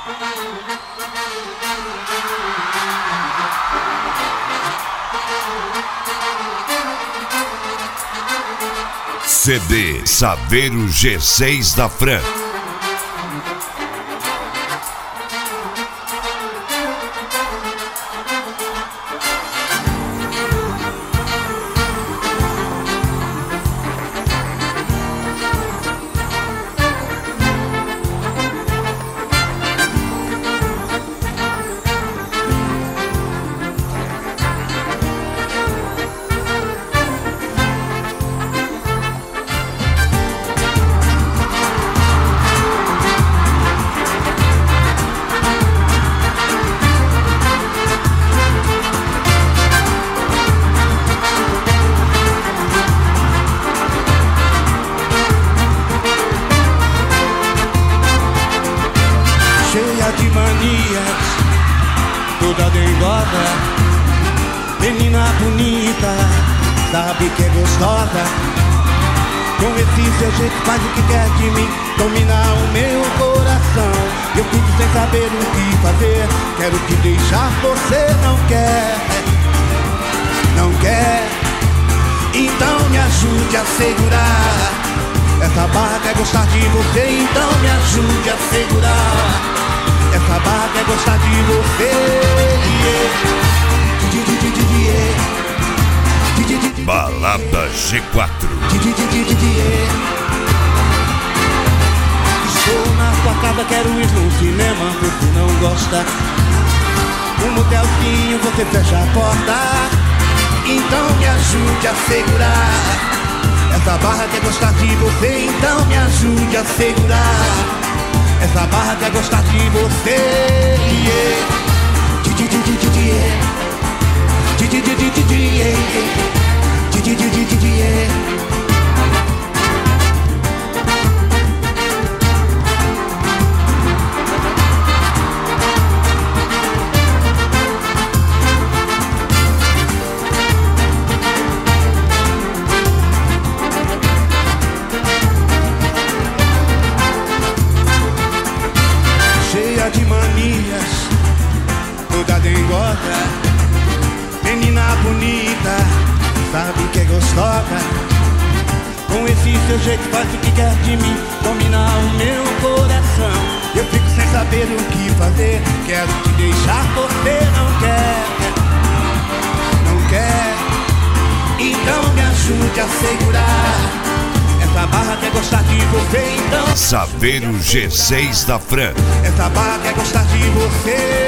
CD Saveiro G6 da Fran. De manias, toda dengosa, menina bonita, sabe que é gostosa. Com esse seu jeito faz o que quer de mim, dominar o meu coração. Eu fico sem saber o que fazer, quero te deixar, você não quer, não quer. Então me ajude a segurar, essa barra quer gostar de você, então me ajude a segurar. Essa barra quer gostar de você, Balada G4. Estou na sua casa, quero ir no cinema, você não gosta. Um motelzinho, você fecha a porta, então me ajude a segurar. Essa barra quer gostar de você, então me ajude a segurar. Essa barra quer gostar de você, de manias, toda dengosa, menina bonita, sabe que é gostosa. Com esse seu jeito faz o que quer de mim, dominar o meu coração. Eu fico sem saber o que fazer, quero te deixar, você não quer, não quer. Então me ajude a segurar, essa barra quer gostar de você, então Saveiro G6 da Fran. essa barra quer gostar de você,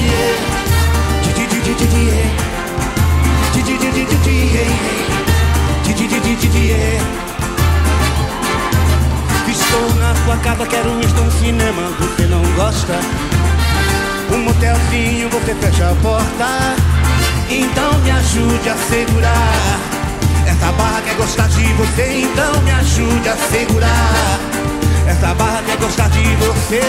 Estou na sua casa, quero ir no cinema, você não gosta. Um motelzinho, você fecha a porta, então me ajude a segurar. Essa barra quer gostar de você, então me ajude a segurar. Essa barra quer gostar de você,